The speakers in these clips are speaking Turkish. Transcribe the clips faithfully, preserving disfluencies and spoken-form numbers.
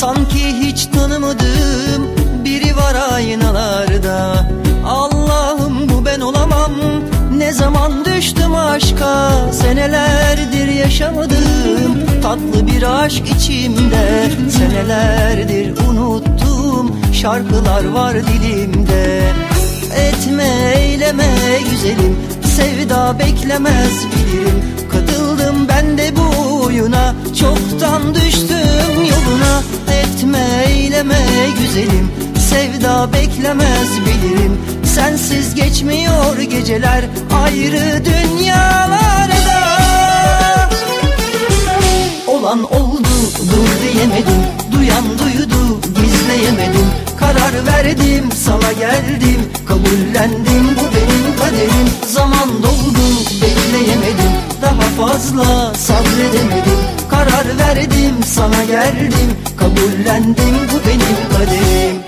Sanki hiç tanımadığım biri var aynalarda. Allah'ım bu ben olamam. Ne zaman düştüm aşka, senelerdir yaşamadım. Tatlı bir aşk içimde, senelerdir unuttum. Şarkılar var dilimde. Etme eyleme güzelim, sevda beklemez bilirim. Katıldım ben de bu oyuna, çoktan düştüm yoluna. Etme eyleme güzelim, sevda beklemez bilirim. Sensiz geçmiyor geceler ayrı dünyalarda. Olan oldu dur diyemedim, duyan duydu gizleyemedim. Karar verdim sana geldim, kabullendim bu benim kaderim. Zaman doldu bekleyemedim, daha fazla sabredemedim. Karar verdim sana geldim, kabullendim bu benim kaderim.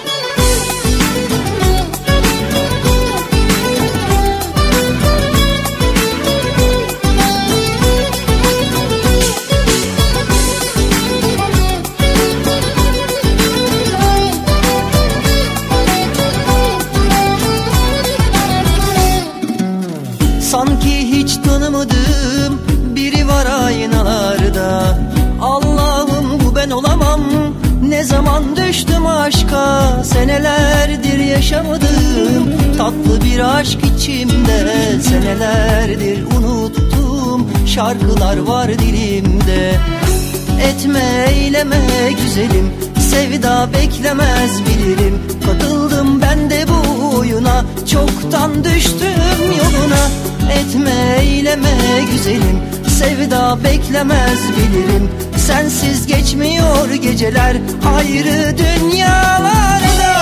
Sanki hiç tanımadığım biri var aynalarda. Allah'ım bu ben olamam. Ne zaman düştüm aşka, senelerdir yaşamadım. Tatlı bir aşk içimde, senelerdir unuttum. Şarkılar var dilimde. Etme eyleme güzelim, sevda beklemez bilirim. Katıldım ben de bu oyuna, çoktan düştüm yoluna. Etme eyleme güzelim, sevda beklemez bilirim. Sensiz geçmiyor geceler ayrı dünyalarda.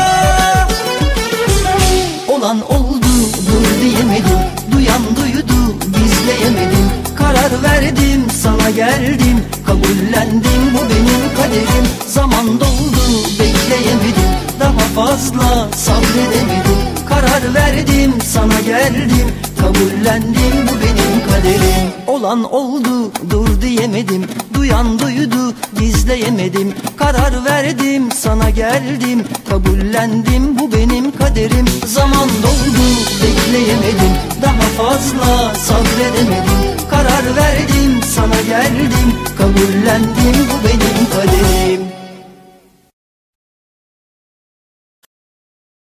Olan oldu dur diyemedim, duyan duydu gizleyemedim. Karar verdim sana geldim, kabullendim bu benim kaderim. Zaman doldu bekleyemedim, daha fazla sabredemedim. Karar verdim sana geldim, kabullendim bu benim kaderim. Olan oldu dur diyemedim, duyan duydu gizleyemedim. Karar verdim sana geldim, kabullendim bu benim kaderim. Zaman doldu bekleyemedim, daha fazla sabredemedim. Karar verdim sana geldim, kabullendim bu benim kaderim.